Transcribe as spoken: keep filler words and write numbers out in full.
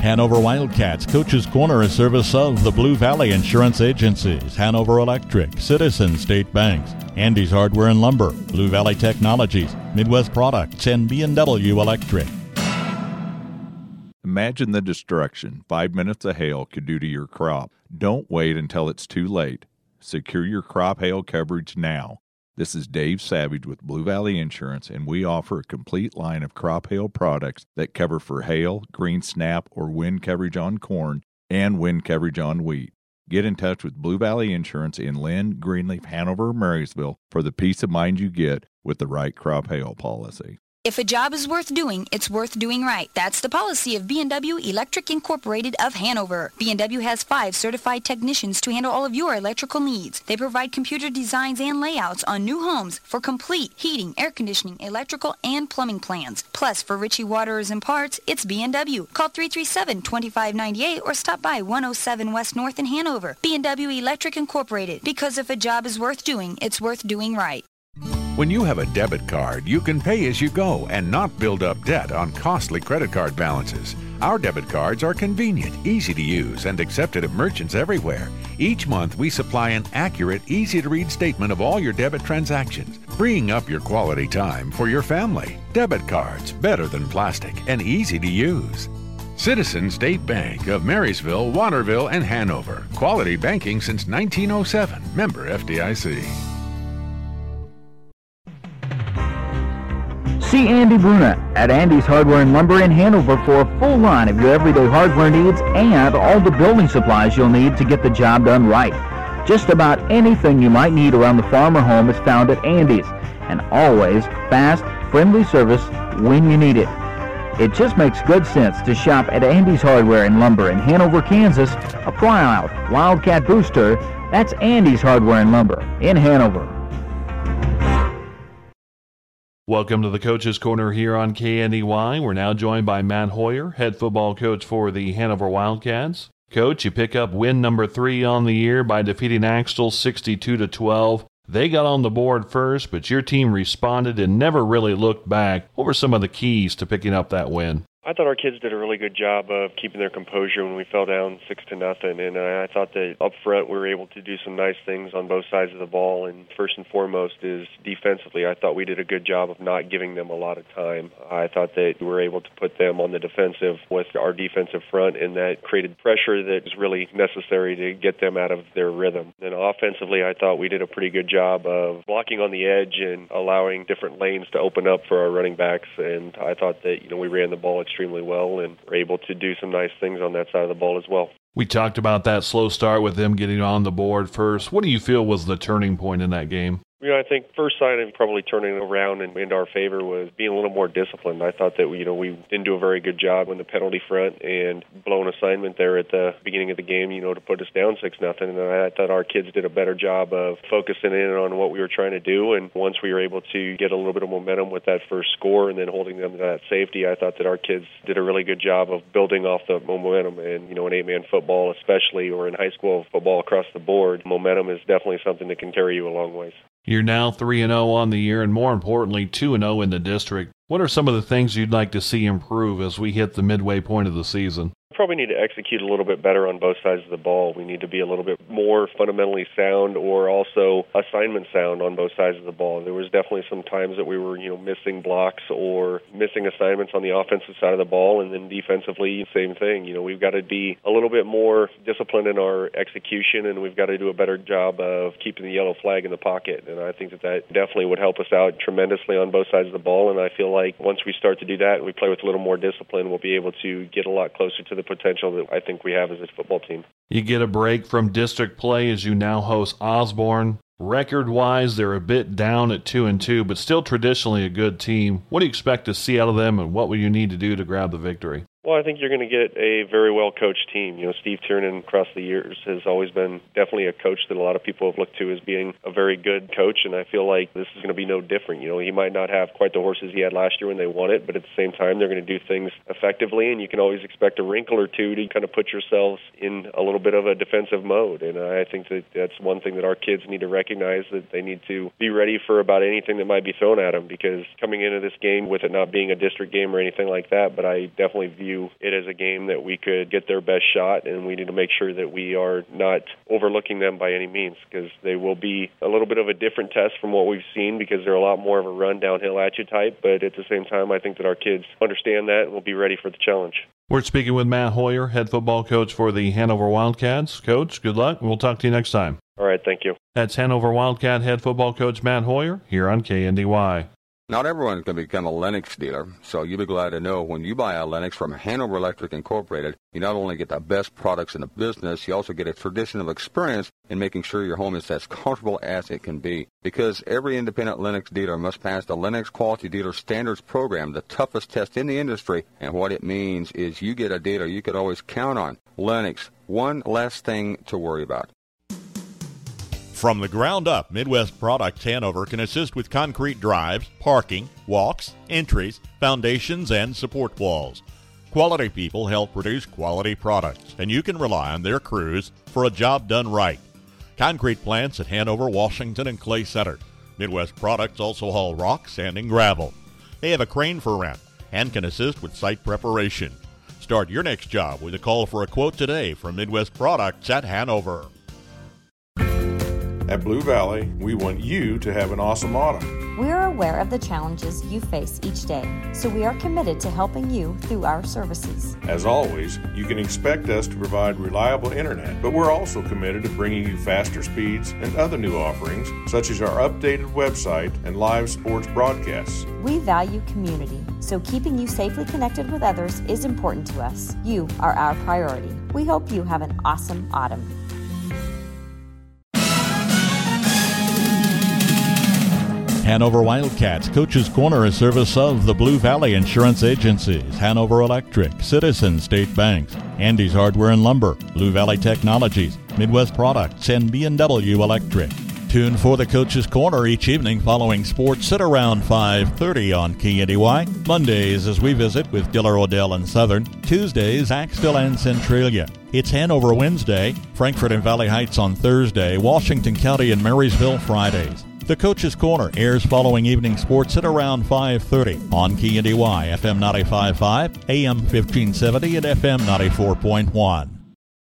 Hanover Wildcats Coach's Corner, a service of the Blue Valley Insurance Agencies, Hanover Electric, Citizens State Banks, Andy's Hardware and Lumber, Blue Valley Technologies, Midwest Products, and B and W Electric. Imagine the destruction five minutes of hail could do to your crop. Don't wait until it's too late. Secure your crop hail coverage now. This is Dave Savage with Blue Valley Insurance, and we offer a complete line of crop hail products that cover for hail, green snap, or wind coverage on corn and wind coverage on wheat. Get in touch with Blue Valley Insurance in Lynn, Greenleaf, Hanover, or Marysville for the peace of mind you get with the right crop hail policy. If a job is worth doing, it's worth doing right. That's the policy of B and W Electric Incorporated of Hanover. B and W has five certified technicians to handle all of your electrical needs. They provide computer designs and layouts on new homes for complete heating, air conditioning, electrical, and plumbing plans. Plus, for Ritchie Waterers and Parts, it's B and W. Call three three seven, two five nine eight or stop by one oh seven West North in Hanover. B and W Electric Incorporated. Because if a job is worth doing, it's worth doing right. When you have a debit card, you can pay as you go and not build up debt on costly credit card balances. Our debit cards are convenient, easy to use, and accepted at merchants everywhere. Each month, we supply an accurate, easy-to-read statement of all your debit transactions, freeing up your quality time for your family. Debit cards, better than plastic and easy to use. Citizens State Bank of Marysville, Waterville, and Hanover. Quality banking since nineteen oh seven. Member F D I C. See Andy Bruna at Andy's Hardware and Lumber in Hanover for a full line of your everyday hardware needs and all the building supplies you'll need to get the job done right. Just about anything you might need around the farm or home is found at Andy's, and always fast, friendly service when you need it. It just makes good sense to shop at Andy's Hardware and Lumber in Hanover, Kansas. A Plyout Wildcat Booster, that's Andy's Hardware and Lumber in Hanover. Welcome to the Coach's Corner here on K N E Y. We're now joined by Matt Hoyer, head football coach for the Hanover Wildcats. Coach, you pick up win number three on the year by defeating Axtell sixty-two to twelve. They got on the board first, but your team responded and never really looked back. What were some of the keys to picking up that win? I thought our kids did a really good job of keeping their composure when we fell down six to nothing, and I thought that up front we were able to do some nice things on both sides of the ball. And first and foremost is defensively, I thought we did a good job of not giving them a lot of time. I thought that we were able to put them on the defensive with our defensive front, and that created pressure that was really necessary to get them out of their rhythm. And offensively, I thought we did a pretty good job of blocking on the edge and allowing different lanes to open up for our running backs. And I thought that you know we ran the ball extremely well and were able to do some nice things on that side of the ball as well. We talked about that slow start with them getting on the board first. What do you feel was the turning point in that game? You know, I think first sign of probably turning around and into our favor was being a little more disciplined. I thought that, you know, we didn't do a very good job on the penalty front and blown assignment there at the beginning of the game, you know, to put us down six nothing. And I thought our kids did a better job of focusing in on what we were trying to do. And once we were able to get a little bit of momentum with that first score and then holding them to that safety, I thought that our kids did a really good job of building off the momentum. And, you know, in eight-man football especially, or in high school football across the board, momentum is definitely something that can carry you a long ways. You're now three and oh on the year, and more importantly, two and oh in the district. What are some of the things you'd like to see improve as we hit the midway point of the season? We probably need to execute a little bit better on both sides of the ball. We need to be a little bit more fundamentally sound or also assignment sound on both sides of the ball. There was definitely some times that we were, you know, missing blocks or missing assignments on the offensive side of the ball, and then defensively, same thing. You know, we've got to be a little bit more disciplined in our execution, and we've got to do a better job of keeping the yellow flag in the pocket. And I think that that definitely would help us out tremendously on both sides of the ball, and I feel like once we start to do that and we play with a little more discipline, we'll be able to get a lot closer to the potential that I think we have as a football team. You get a break from district play as you now host Osborne. Record-wise, they're a bit down at two and two, but still traditionally a good team. What do you expect to see out of them, and what will you need to do to grab the victory? Well, I think you're going to get a very well-coached team. You know, Steve Tiernan across the years has always been definitely a coach that a lot of people have looked to as being a very good coach, and I feel like this is going to be no different. You know, he might not have quite the horses he had last year when they won it, but at the same time, they're going to do things effectively, and you can always expect a wrinkle or two to kind of put yourselves in a little bit of a defensive mode, and I think that that's one thing that our kids need to recognize, that they need to be ready for about anything that might be thrown at them, because coming into this game with it not being a district game or anything like that, but I definitely view view it as a game that we could get their best shot, and we need to make sure that we are not overlooking them by any means, because they will be a little bit of a different test from what we've seen, because they're a lot more of a run downhill at you type. But at the same time, I think that our kids understand that and will be ready for the challenge. We're speaking with Matt Hoyer, head football coach for the Hanover Wildcats. Coach, good luck. We'll talk to you next time. All right, thank you. That's Hanover Wildcat head football coach Matt Hoyer here on K N D Y. Not everyone can become a Lennox dealer, so you'll be glad to know when you buy a Lennox from Hanover Electric Incorporated, you not only get the best products in the business, you also get a tradition of experience in making sure your home is as comfortable as it can be. Because every independent Lennox dealer must pass the Lennox Quality Dealer Standards Program, the toughest test in the industry, and what it means is you get a dealer you could always count on. Lennox, one less thing to worry about. From the ground up, Midwest Products Hanover can assist with concrete drives, parking, walks, entries, foundations, and support walls. Quality people help produce quality products, and you can rely on their crews for a job done right. Concrete plants at Hanover, Washington, and Clay Center. Midwest Products also haul rock, sand, and gravel. They have a crane for rent and can assist with site preparation. Start your next job with a call for a quote today from Midwest Products at Hanover. At Blue Valley, we want you to have an awesome autumn. We are aware of the challenges you face each day, so we are committed to helping you through our services. As always, you can expect us to provide reliable internet, but we're also committed to bringing you faster speeds and other new offerings, such as our updated website and live sports broadcasts. We value community, so keeping you safely connected with others is important to us. You are our priority. We hope you have an awesome autumn. Hanover Wildcats Coach's Corner, a service of the Blue Valley Insurance Agencies, Hanover Electric, Citizens State Banks, Andy's Hardware and Lumber, Blue Valley Technologies, Midwest Products, and B and W Electric. Tune for the Coach's Corner each evening following sports at around five thirty on K N D Y. Mondays as we visit with Diller, Odell, and Southern. Tuesdays, Axtell and Centralia. It's Hanover Wednesday, Frankfort and Valley Heights on Thursday, Washington County and Marysville Fridays. The Coach's Corner airs following evening sports at around five thirty on K N D Y, F M ninety-five point five, A M fifteen seventy, and F M ninety-four point one.